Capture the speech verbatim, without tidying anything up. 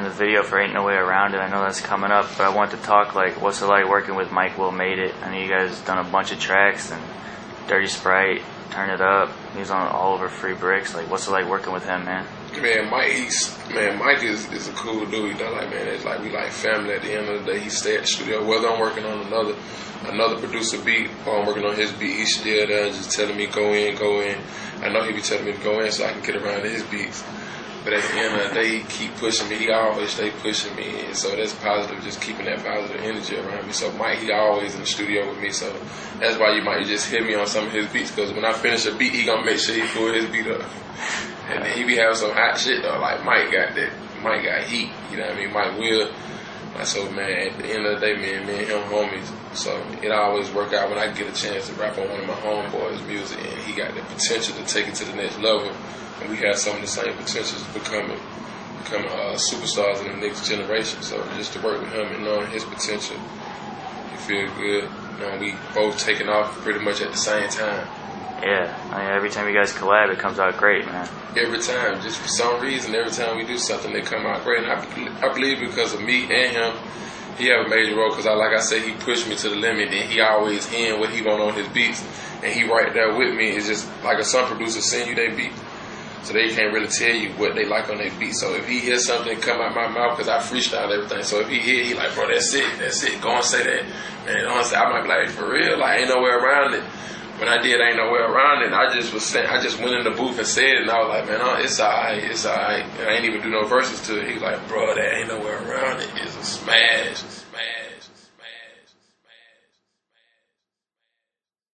the video for Ain't No Way Around It. I know that's coming up, but I want to talk, like, what's it like working with Mike Will Made It? I know you guys done a bunch of tracks, and Dirty Sprite, Turn It Up, he's on all over Free Bricks. Like, what's it like working with him, man? Man, Mike, he's, man, Mike is, is a cool dude. You know, like, man, it's like we like family. At the end of the day, he stay at the studio. Whether I'm working on another another producer beat or I'm working on his beat, he's still there, just telling me go in, go in. I know he be telling me to go in so I can get around to his beats. But at the end of the day, he keep pushing me. He always stay pushing me, and so that's positive. Just keeping that positive energy around me. So Mike, he always in the studio with me. So that's why you might just hear me on some of his beats, because when I finish a beat, he gonna make sure he pull his beat up. And then he be having some hot shit though. Like Mike got that. Mike got heat. You know what I mean? Mike will. So man, at the end of the day, man, me and him homies. So it always work out when I get a chance to rap on one of my homeboys' music, and he got the potential to take it to the next level. And we have some of the same potentials becoming becoming uh, superstars in the next generation. So just to work with him and knowing his potential, you feel good. You know, we both taking off pretty much at the same time. Yeah, I mean, every time you guys collab, it comes out great, man. Every time, just for some reason, every time we do something, they come out great. And I, I believe because of me and him, he have a major role. Because I, like I said, he pushed me to the limit, and he always hearing what he want on his beats, and he right there with me. It's just like a some producer send you their beat, so they can't really tell you what they like on their beat. So if he hears something come out my mouth, because I freestyle everything, so if he hear, he like, bro, that's it, that's it, go and say that. And honestly, I might be like, for real, like, ain't nowhere around it. When I did Ain't No Way Around It, I just was saying, I just went in the booth and said it, and I was like, man, oh, it's alright, it's alright. And I ain't even do no verses to it. He was like, bro, that Ain't Nowhere Around It is a smash.